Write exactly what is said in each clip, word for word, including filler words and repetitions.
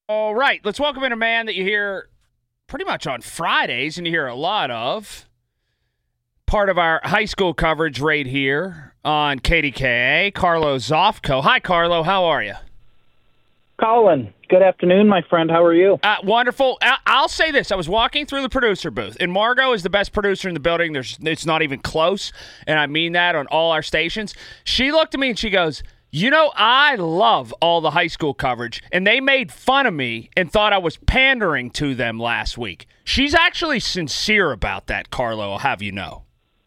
All right, let's welcome in a man that you hear pretty much on Fridays and you hear a lot of. Part of our high school coverage right here on K D K A, Carlo Zofko. Hi, Carlo. How are you? Colin, good afternoon, my friend. How are you? Uh, wonderful. I- I'll say this. I was walking through the producer booth, and Margot is the best producer in the building. There's, It's not even close, and I mean that on all our stations. She looked at me and she goes, you know, I love all the high school coverage, and they made fun of me and thought I was pandering to them last week. She's actually sincere about that, Carlo, I'll have you know.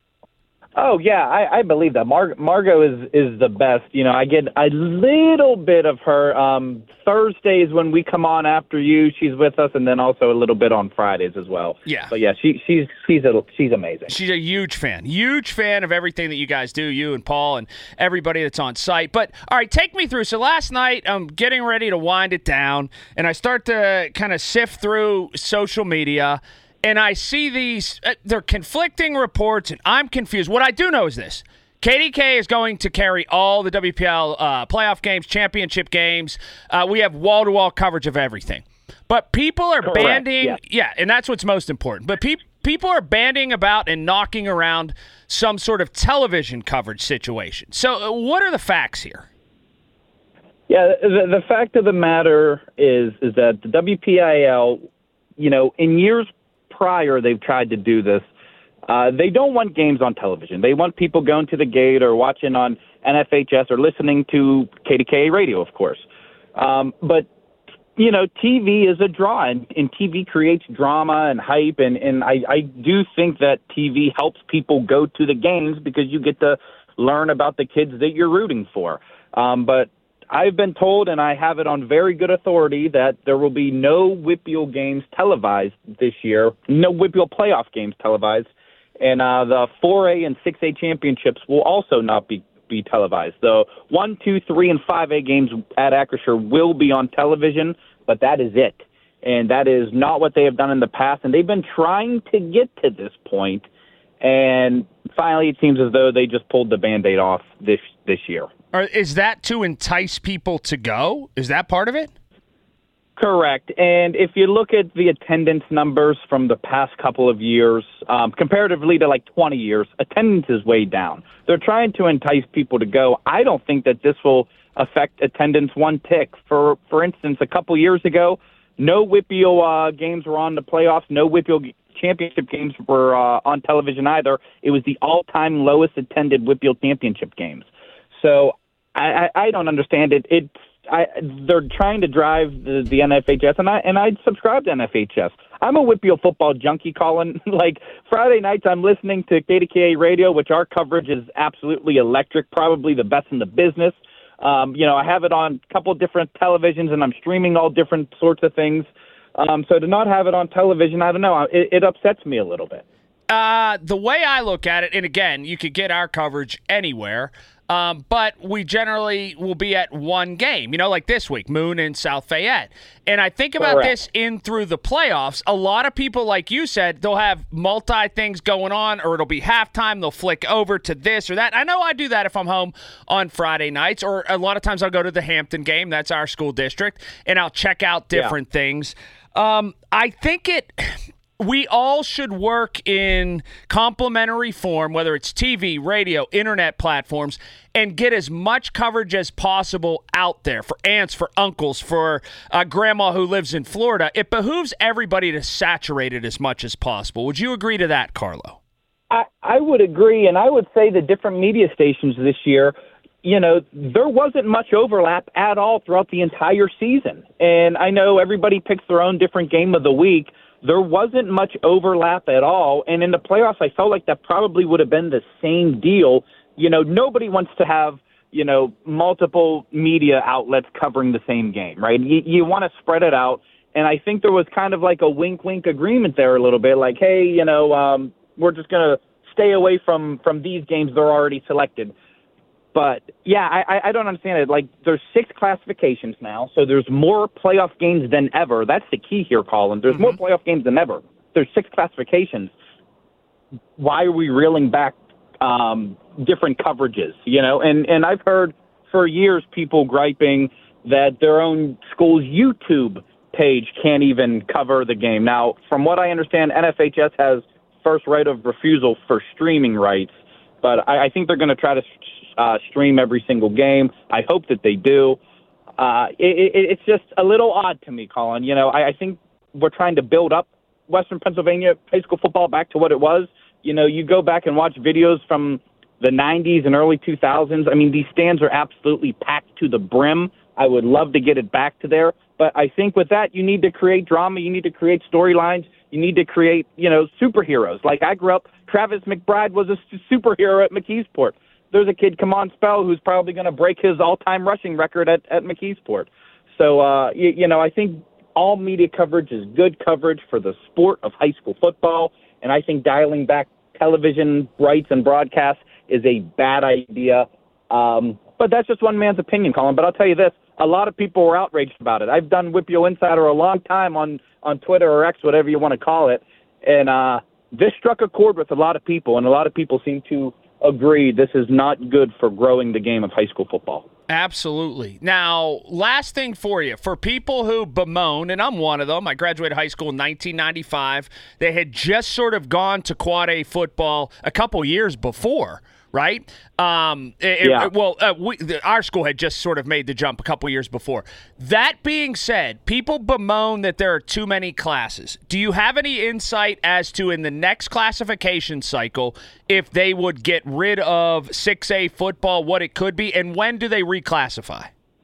Oh, yeah, I, I believe that. Mar- Margot is, is the best. You know, I get a little bit of her um, Thursdays when we come on after you. She's with us, and then also a little bit on Fridays as well. Yeah. But, yeah, she, she's she's a, she's amazing. She's a huge fan. Huge fan of everything that you guys do, you and Paul and everybody that's on site. But, all right, take me through. So last night, I'm getting ready to wind it down, and I start to kind of sift through social media, and I see these, uh, they're conflicting reports, and I'm confused. What I do know is this. K D K is going to carry all the W P L uh, playoff games, championship games. Uh, we have wall-to-wall coverage of everything. But people are Correct, banding, yeah. yeah, and that's what's most important. But pe- people are banding about and knocking around some sort of television coverage situation. So uh, what are the facts here? Yeah, the, the fact of the matter is is that the W P I L, you know, in years prior they've tried to do this. Uh, they don't want games on television. They want people going to the gate or watching on N F H S or listening to K D K A radio, of course. Um, but, you know, T V is a draw, and, and T V creates drama and hype, and, and I, I do think that T V helps people go to the games because you get to learn about the kids that you're rooting for. Um, but I've been told, and I have it on very good authority, that there will be no WPIAL games televised this year, no WPIAL playoff games televised, and uh, the four A and six A championships will also not be, be televised. The one, two, three, and five A games at Acrisure will be on television, but that is it. And that is not what they have done in the past, and they've been trying to get to this point, and finally it seems as though they just pulled the Band-Aid off this this year. Or is that to entice people to go? Is that part of it? Correct. And if you look at the attendance numbers from the past couple of years, um, comparatively to like twenty years, attendance is way down. They're trying to entice people to go. I don't think that this will affect attendance one tick. For for instance, a couple years ago, no WPIAL uh, games were on the playoffs. No WPIAL championship games were uh, on television either. It was the all-time lowest attended WPIAL championship games. So I, I, I don't understand it. It's I, they're trying to drive the, the N F H S, and I and I subscribe to N F H S. I'm a WPIAL football junkie, Colin. Like Friday nights, I'm listening to K D K A radio, which our coverage is absolutely electric, probably the best in the business. Um, you know, I have it on a couple different televisions, and I'm streaming all different sorts of things. Um, so to not have it on television, I don't know, it, it upsets me a little bit. Uh, the way I look at it, and again, you could get our coverage anywhere, um, but we generally will be at one game, you know, like this week, Moon and South Fayette. And I think about Correct. this in through the playoffs. A lot of people, like you said, they'll have multi things going on, or it'll be halftime. They'll flick over to this or that. I know I do that if I'm home on Friday nights, or a lot of times I'll go to the Hampton game. That's our school district, and I'll check out different yeah. things. Um, I think it... We all should work in complementary form, whether it's T V, radio, internet platforms, and get as much coverage as possible out there for aunts, for uncles, for uh, grandma who lives in Florida. It behooves everybody to saturate it as much as possible. Would you agree to that, Carlo? I, I would agree, and I would say the different media stations this year, you know, there wasn't much overlap at all throughout the entire season. And I know everybody picks their own different game of the week. There wasn't much overlap at all, and in the playoffs, I felt like that probably would have been the same deal. You know, nobody wants to have, you know, multiple media outlets covering the same game, right? You, you want to spread it out, and I think there was kind of like a wink-wink agreement there a little bit, like, hey, you know, um, we're just going to stay away from, from these games. They're already selected. But, yeah, I, I don't understand it. Like, there's six classifications now, so there's more playoff games than ever. That's the key here, Colin. There's mm-hmm. more playoff games than ever. There's six classifications. Why are we reeling back um, different coverages, you know? And, and I've heard for years people griping that their own school's YouTube page can't even cover the game. Now, from what I understand, N F H S has first right of refusal for streaming rights, but I, I think they're going to try to uh, stream every single game. I hope that they do. Uh, it, it, it's just a little odd to me, Colin. You know, I, I think we're trying to build up Western Pennsylvania high school football back to what it was. You know, you go back and watch videos from the nineties and early two thousands. I mean, these stands are absolutely packed to the brim. I would love to get it back to there. But I think with that, you need to create drama. You need to create storylines. You need to create, you know, superheroes. Like I grew up, Travis McBride was a superhero at McKeesport. There's a kid, Kamon Spell, who's probably going to break his all-time rushing record at, at McKeesport. So, uh, you, you know, I think all media coverage is good coverage for the sport of high school football. And I think dialing back television rights and broadcasts is a bad idea. Um, but that's just one man's opinion, Colin. But I'll tell you this. A lot of people were outraged about it. I've done Whip Yo Insider a long time on, on Twitter or X, whatever you want to call it. And uh, this struck a chord with a lot of people, and a lot of people seem to agree this is not good for growing the game of high school football. Absolutely. Now, last thing for you. For people who bemoan, and I'm one of them, I graduated high school in nineteen ninety-five. They had just sort of gone to Quad A football a couple years before. Right? Um, it, yeah. It, well, uh, we, the, our school had just sort of made the jump a couple years before. That being said, people bemoan that there are too many classes. Do you have any insight as to, in the next classification cycle, if they would get rid of six A football, what it could be, and when do they reclassify?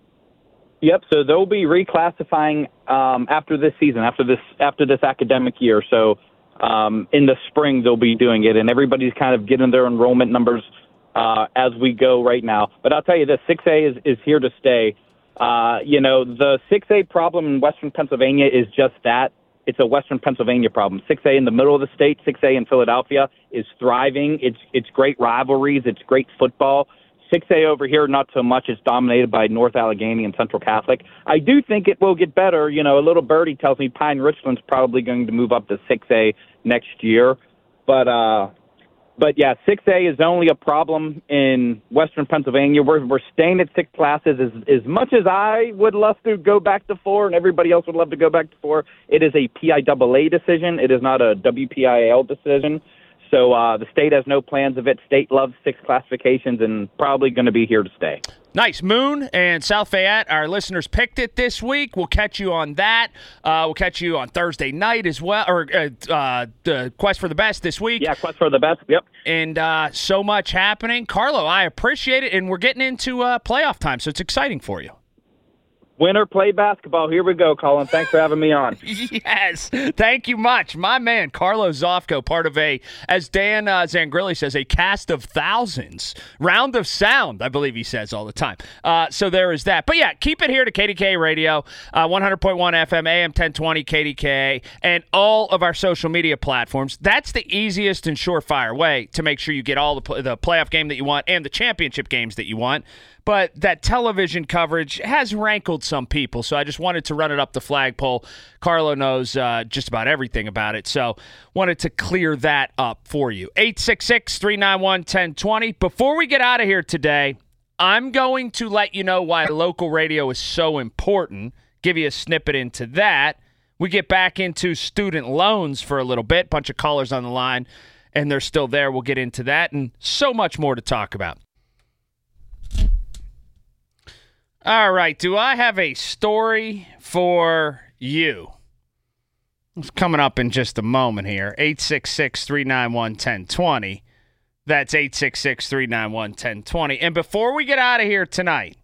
Yep, so they'll be reclassifying um, after this season, after this after this academic year. So Um, in the spring, they'll be doing it, and everybody's kind of getting their enrollment numbers uh, as we go right now. But I'll tell you this, six A is, is here to stay. Uh, you know, the six A problem in Western Pennsylvania is just that. It's a Western Pennsylvania problem. six A in the middle of the state, six A in Philadelphia is thriving. It's it's great rivalries. It's great football. six A over here, not so much. It's dominated by North Allegheny and Central Catholic. I do think it will get better. You know, a little birdie tells me Pine Richland's probably going to move up to six A next year. But, uh, but yeah, six A is only a problem in Western Pennsylvania. We're, we're staying at six classes. As, as much as I would love to go back to four and everybody else would love to go back to four, it is a P I A A decision. It is not a W P I A L decision. So uh, the state has no plans of it. State loves six classifications and probably going to be here to stay. Nice. Moon and South Fayette, our listeners picked it this week. We'll catch you on that. Uh, we'll catch you on Thursday night as well, or uh, uh, the Quest for the Best this week. Yeah, Quest for the Best, yep. And uh, so much happening. Carlo, I appreciate it, and we're getting into uh, playoff time, so it's exciting for you. Winter play basketball. Here we go, Colin. Thanks for having me on. Yes. Thank you much. My man, Carlo Zofko, part of a, as Dan uh, Zangrilli says, a cast of thousands. Round of sound, I believe he says all the time. Uh, so there is that. But, yeah, keep it here to K D K Radio, uh, one hundred point one F M, A M ten twenty K D K, and all of our social media platforms. That's the easiest and surefire way to make sure you get all the, the playoff game that you want and the championship games that you want. But that television coverage has rankled some people, so I just wanted to run it up the flagpole. Carlo knows uh, just about everything about it, so wanted to clear that up for you. eight six six, three nine one, one zero two zero. Before we get out of here today, I'm going to let you know why local radio is so important, give you a snippet into that. We get back into student loans for a little bit, bunch of callers on the line, and they're still there. We'll get into that and so much more to talk about. All right, do I have a story for you? It's coming up in just a moment here. eight six six, three nine one, one zero two zero. That's eight six six, three nine one, one zero two zero. And before we get out of here tonight,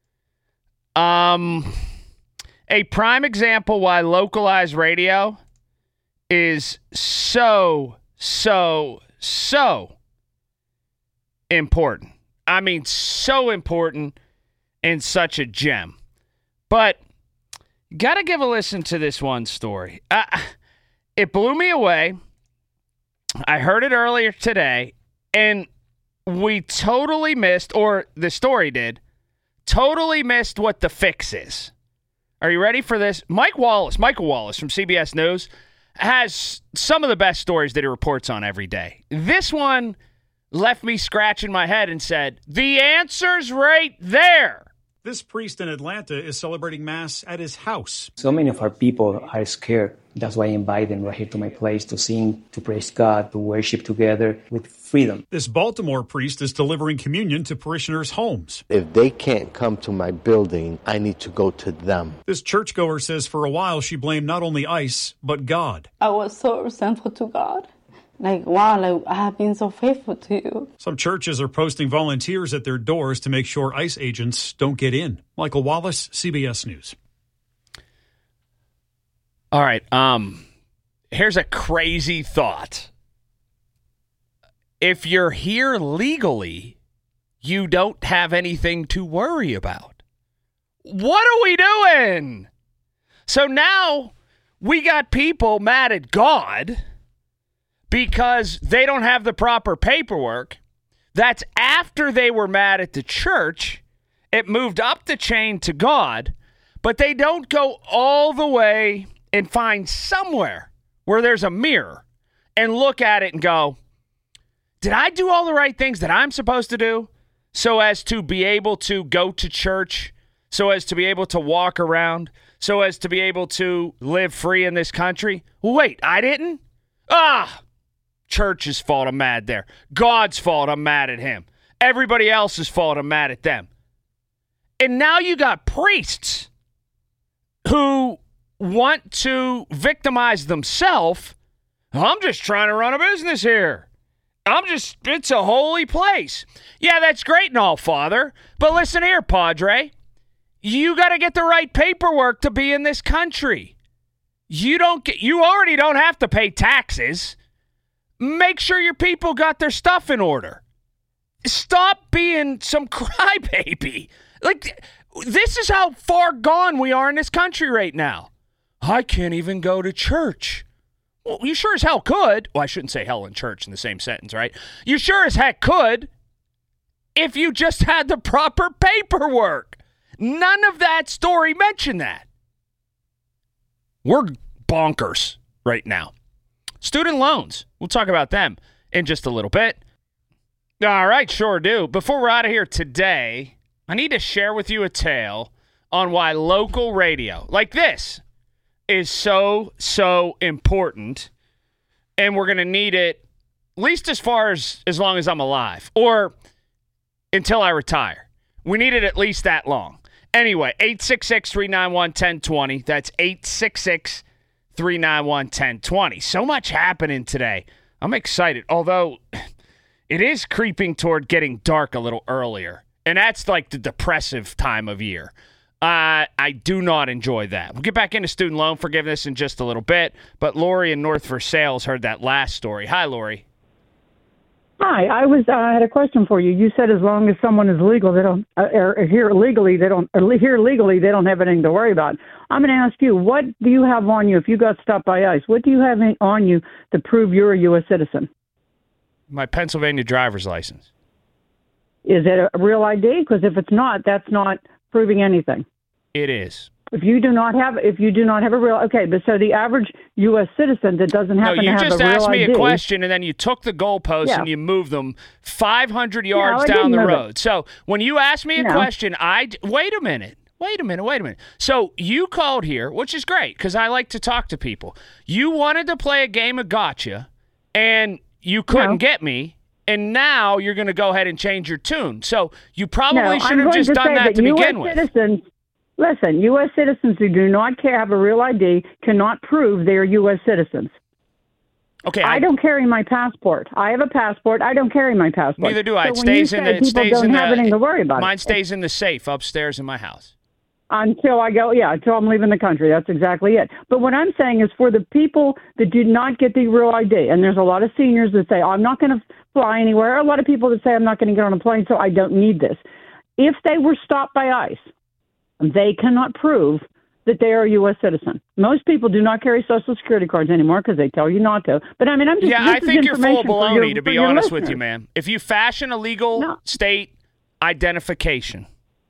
um, a prime example why localized radio is so, so, so important. I mean, so important. And such a gem. But got to give a listen to this one story. Uh, it blew me away. I heard it earlier today, and we totally missed, or the story did, totally missed what the fix is. Are you ready for this? Mike Wallace, Michael Wallace from C B S News, has some of the best stories that he reports on every day. This one left me scratching my head and said, the answer's right there. This priest in Atlanta is celebrating Mass at his house. So many of our people are scared. That's why I invite them right here to my place to sing, to praise God, to worship together with freedom. This Baltimore priest is delivering communion to parishioners' homes. If they can't come to my building, I need to go to them. This churchgoer says for a while she blamed not only ICE, but God. I was so resentful to God. Like, wow, like, I have been so faithful to you. Some churches are posting volunteers at their doors to make sure ICE agents don't get in. Michael Wallace, C B S News. All right. Um, here's a crazy thought. If you're here legally, you don't have anything to worry about. What are we doing? So now we got people mad at God because they don't have the proper paperwork. That's after they were mad at the church. It moved up the chain to God, but they don't go all the way and find somewhere where there's a mirror and look at it and go, did I do all the right things that I'm supposed to do so as to be able to go to church, so as to be able to walk around, so as to be able to live free in this country? Wait, I didn't? Ah, church's fault, I'm mad there. God's fault, I'm mad at him. Everybody else's fault, I'm mad at them. And now you got priests who want to victimize themselves. I'm just trying to run a business here. I'm just, it's a holy place. Yeah, that's great and all, Father. But listen here, Padre. You got to get the right paperwork to be in this country. You don't get, you already don't have to pay taxes. Make sure your people got their stuff in order. Stop being some crybaby. Like, this is how far gone we are in this country right now. I can't even go to church. Well, you sure as hell could. Well, I shouldn't say hell and church in the same sentence, right? You sure as heck could if you just had the proper paperwork. None of that story mentioned that. We're bonkers right now. Student loans. We'll talk about them in just a little bit. All right, sure do. Before we're out of here today, I need to share with you a tale on why local radio, like this, is so, so important, and we're going to need it at least as far as as long as I'm alive, or until I retire. We need it at least that long. Anyway, eight six six, three nine one, one zero two zero. That's eight six six, three nine one, one zero two zero. So much happening today. I'm excited, although it is creeping toward getting dark a little earlier, and that's like the depressive time of year. Uh, I do not enjoy that. We'll get back into student loan forgiveness in just a little bit, but Lori in North Versailles heard that last story. Hi, Lori. Hi, I was. Uh, I had a question for you. You said as long as someone is legal, they don't. Uh, or here legally, they don't. Or here legally, they don't have anything to worry about. I'm going to ask you, what do you have on you if you got stopped by ICE? What do you have on you to prove you're a U S citizen? My Pennsylvania driver's license. Is it a real I D? Because if it's not, that's not proving anything. It is. If you do not have, if you do not have a real, okay, but so the average U S citizen that doesn't happen no, to have a real I D. you just asked me a question, and then you took the goalposts yeah. and you moved them five hundred yards no, down the road. It. So when you asked me a no. question, I wait a minute, wait a minute, wait a minute. So you called here, which is great because I like to talk to people. You wanted to play a game of gotcha, and you couldn't no. get me. And now you're going to go ahead and change your tune. So you probably no, should have just done that, that to U S begin with. Citizens, listen, U S citizens who do not care, have a real I D cannot prove they are U S citizens. Okay, I, I don't carry my passport. I have a passport. I don't carry my passport. Neither do I. So it stays in the. It stays don't in have the. anything to worry about mine it. stays in the safe upstairs in my house. Until I go, yeah, until I'm leaving the country. That's exactly it. But what I'm saying is for the people that do not get the real I D, and there's a lot of seniors that say, oh, I'm not going to fly anywhere. A lot of people that say, I'm not going to get on a plane, so I don't need this. If they were stopped by ICE, they cannot prove that they are a U S citizen. Most people do not carry Social Security cards anymore because they tell you not to. But I mean, I'm just yeah, I think you're full of baloney, your, to be honest with you, ma'am. If you fashion a legal no. state identification.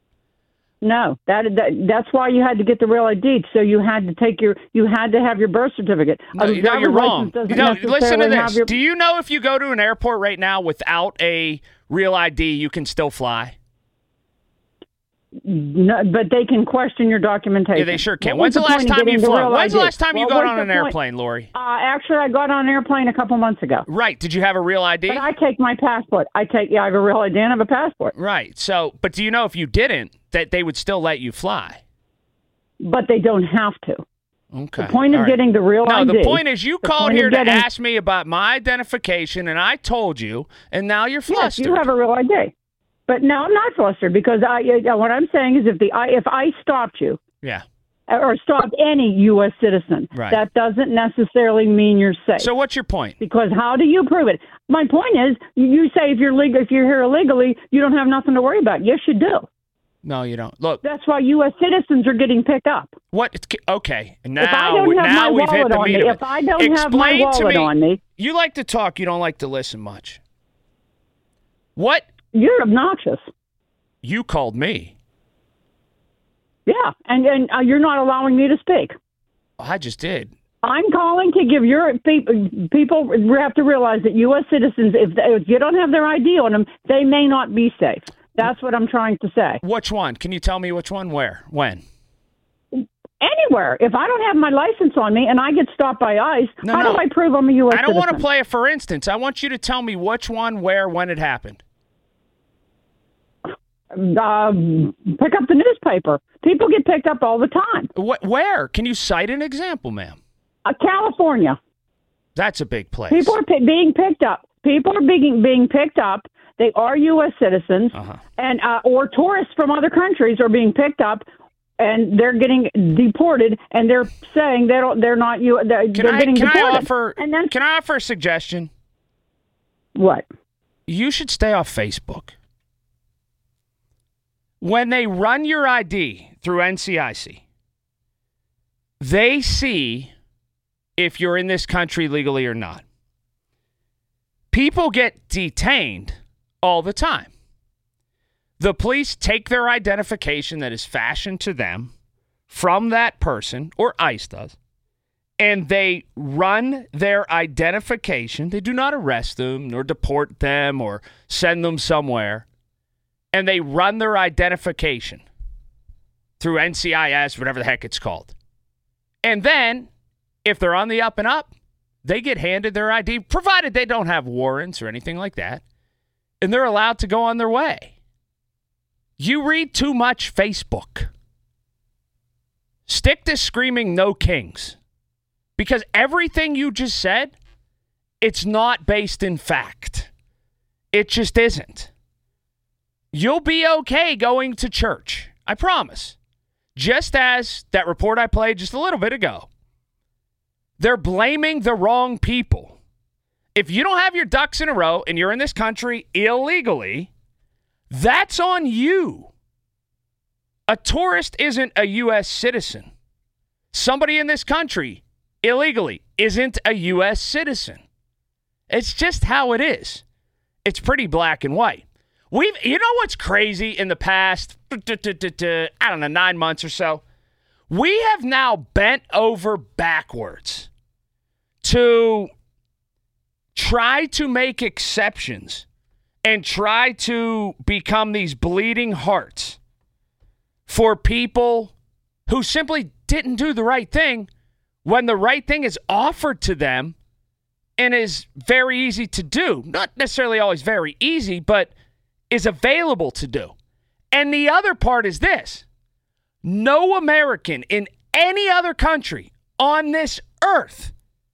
No, that, that that's why you had to get the real I D. So you had to take your, you had to have your birth certificate. No, you know, you're wrong. No, listen to this. Your... Do you know if you go to an airport right now without a real I D, you can still fly? No, but they can question your documentation. Yeah, they sure can. What When's the was last point of time you getting the flew? real When's the I D? last time you What got was on the an point? airplane, Lori? Uh, actually, I got on an airplane a couple months ago. Right. Did you have a real I D? But I take my passport. I take, yeah, I have a real I D and I have a passport. Right. So, but do you know if you didn't, that they would still let you fly? But they don't have to. Okay. The point of All right. getting the real no, I D. No, the point is you the called point here of to getting- ask me about my identification, and I told you, and now you're Yes, flustered. you have a real I D. But no, I'm not flustered because I. uh, What I'm saying is, if the I, if I stopped you, yeah. or stopped any U S citizen, Right. that doesn't necessarily mean you're safe. So what's your point? Because how do you prove it? My point is, you say if you're legal, if you're here illegally, you don't have nothing to worry about. Yes, you do. No, you don't. Look, That's why U S citizens are getting picked up. what? Okay, now, if I don't have now my we've hit wallet the on meat me, of it. if I don't Explain have my to wallet me, on me, you like to talk, you don't like to listen much. What? you're obnoxious. You called me. Yeah, and and uh, you're not allowing me to speak. I just did. I'm calling to give your people. People have to realize that U S citizens, if they, if you don't have their I D on them, they may not be safe. That's what I'm trying to say. Which one? Can you tell me which one? Where? When? Anywhere. If I don't have my license on me and I get stopped by ICE, No, how no. do I prove I'm a U S I don't citizen? want to play a for instance. I want you to tell me which one, where, when it happened. Um, pick up the newspaper. People get picked up all the time. What? Where? Can you cite an example, ma'am? Uh, California. That's a big place. People are p- being picked up. People are being being picked up. They are U S citizens, Uh-huh. and uh, or tourists from other countries are being picked up, and they're getting deported. And they're saying they don't. They're not you. They're, Can they're I? getting Can deported. I offer? And then Can I offer a suggestion? what? You should stay off Facebook. When they run your I D through N C I C, they see if you're in this country legally or not. People get detained all the time. The police take their identification that is fashioned to them from that person, or ICE does, and they run their identification. They do not arrest them, nor deport them, or send them somewhere. And they run their identification through N C I S, whatever the heck it's called. And then, if they're on the up and up, they get handed their I D, provided they don't have warrants or anything like that, and they're allowed to go on their way. You read too much Facebook. Stick to screaming no kings. Because everything you just said, it's not based in fact. It just isn't. You'll be okay going to church. I promise. Just as that report I played just a little bit ago. They're blaming the wrong people. If you don't have your ducks in a row and you're in this country illegally, that's on you. A tourist isn't a U S citizen. Somebody in this country illegally isn't a U S citizen. It's just how it is. It's pretty black and white. We've, you know what's crazy in the past, I don't know, nine months or so? We have now bent over backwards to try to make exceptions and try to become these bleeding hearts for people who simply didn't do the right thing when the right thing is offered to them and is very easy to do. Not necessarily always very easy, but is available to do. And the other part is this. No American in any other country on this earth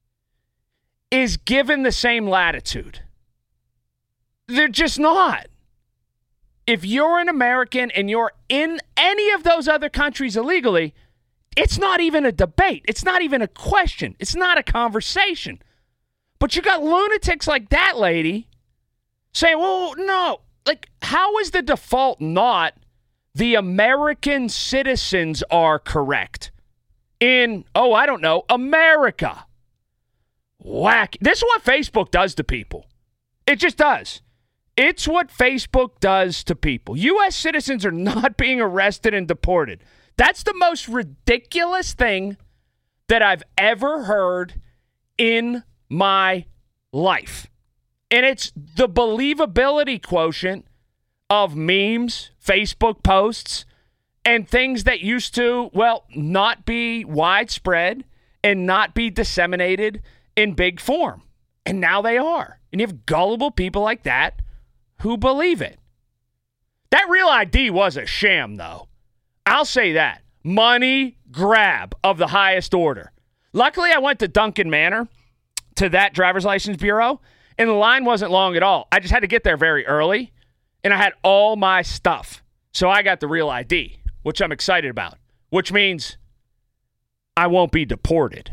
is given the same latitude. They're just not. If you're an American and you're in any of those other countries illegally, it's not even a debate. It's not even a question. It's not a conversation. But you got lunatics like that lady saying, well, no. Like, how is the default not the American citizens are correct in, oh, I don't know, America? Whack. This is what Facebook does to people. It just does. It's what Facebook does to people. U S citizens are not being arrested and deported. That's the most ridiculous thing that I've ever heard in my life. And it's the believability quotient of memes, Facebook posts, and things that used to, well, not be widespread and not be disseminated in big form. And now they are. And you have gullible people like that who believe it. That Real I D was a sham, though. I'll say that. Money grab of the highest order. Luckily, I went to Duncan Manor, to that driver's license bureau, and the line wasn't long at all. I just had to get there very early, and I had all my stuff. So I got the Real I D, which I'm excited about, which means I won't be deported.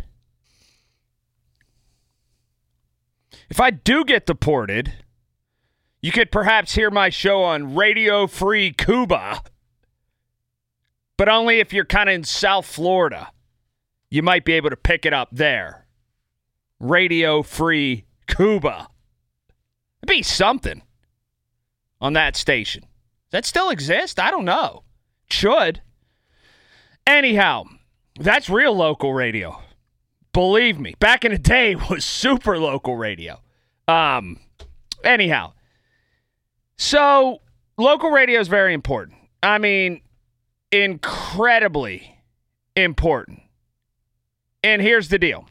If I do get deported, you could perhaps hear my show on Radio Free Cuba, but only if you're kind of in South Florida. You might be able to pick it up there. Radio Free Cuba. It'd be something on that station. Does that still exist? I don't know. It should. Anyhow, that's real local radio. Believe me, back in the day, it was super local radio. Um, anyhow, so local radio is very important. I mean, incredibly important. And here's the deal.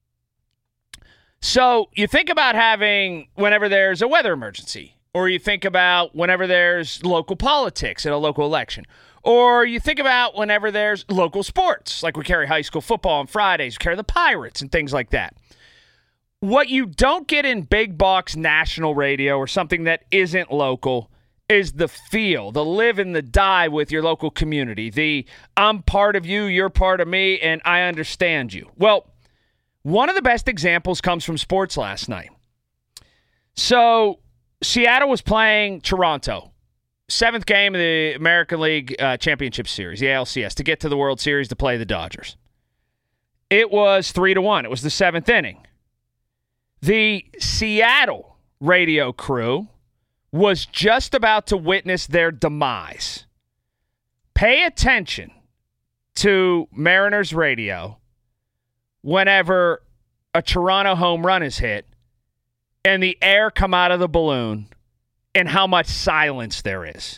So you think about having whenever there's a weather emergency, or you think about whenever there's local politics in a local election, or you think about whenever there's local sports, like we carry high school football on Fridays, we carry the Pirates and things like that. What you don't get in big box national radio or something that isn't local is the feel, the live and the die with your local community. The I'm part of you, you're part of me, and I understand you. Well, one of the best examples comes from sports last night. So Seattle was playing Toronto. Seventh game of the American League uh, Championship Series, the A L C S, to get to the World Series to play the Dodgers. It was three to one. It was the seventh inning. The Seattle radio crew was just about to witness their demise. Pay attention to Mariners radio whenever a Toronto home run is hit and the air come out of the balloon and how much silence there is.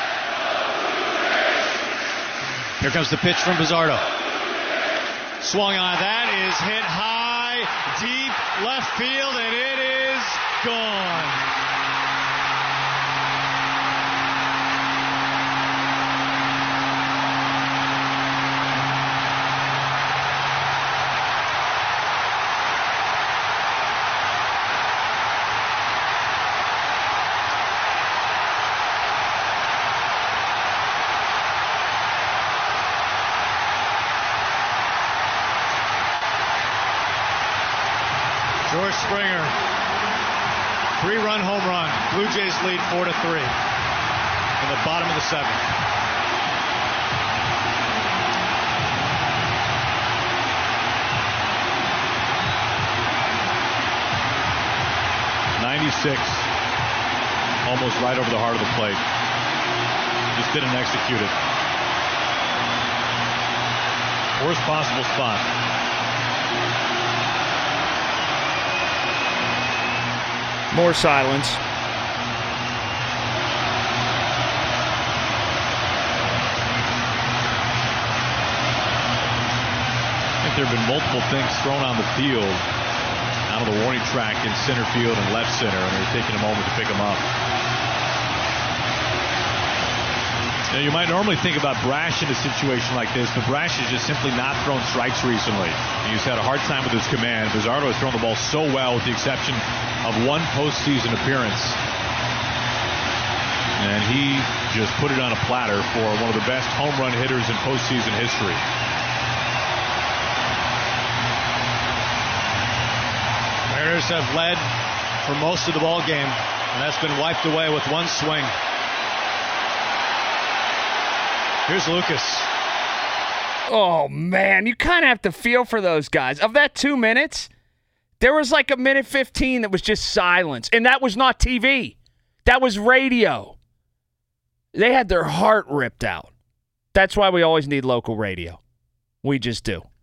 Here comes the pitch from Bizzardo. Swung on. That is hit high, deep left field, and it is gone. George Springer, three-run home run. Blue Jays lead four to three in the bottom of the seventh. ninety-six, almost right over the heart of the plate. Just didn't execute it. Worst possible spot. More silence. I think there have been multiple things thrown on the field out of the warning track in center field and left center, and they're taking a moment to pick them up. Now, you might normally think about Brash in a situation like this, but Brash has just simply not thrown strikes recently. He's had a hard time with his command. Bizzardo has thrown the ball so well, with the exception of one postseason appearance. And he just put it on a platter for one of the best home run hitters in postseason history. Mariners have led for most of the ball game, and that's been wiped away with one swing. Here's Lucas. Oh, man, you kind of have to feel for those guys. Of that two minutes, there was like a minute fifteen that was just silence, and that was not T V. That was radio. They had their heart ripped out. That's why we always need local radio. We just do.